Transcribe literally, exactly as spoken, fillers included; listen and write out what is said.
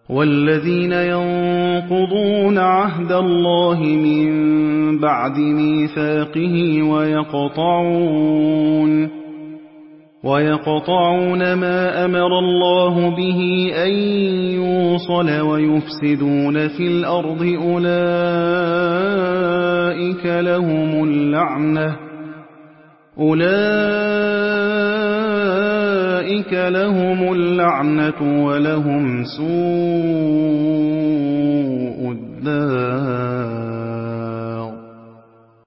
وَالَّذِينَ يَنقُضُونَ عَهْدَ اللَّهِ مِن بَعْدِ مِيثَاقِهِ وَيَقْطَعُونَ وَيَقْطَعُونَ مَا أَمَرَ اللَّهُ بِهِ أَن يُوصَلَ وَيُفْسِدُونَ فِي الْأَرْضِ أُولَٰئِكَ لَهُمُ اللَّعْنَةُ أُولَٰئِكَ لَهُمُ اللَّعْنَةُ وَلَهُمْ سُوءُ الدَّارِ.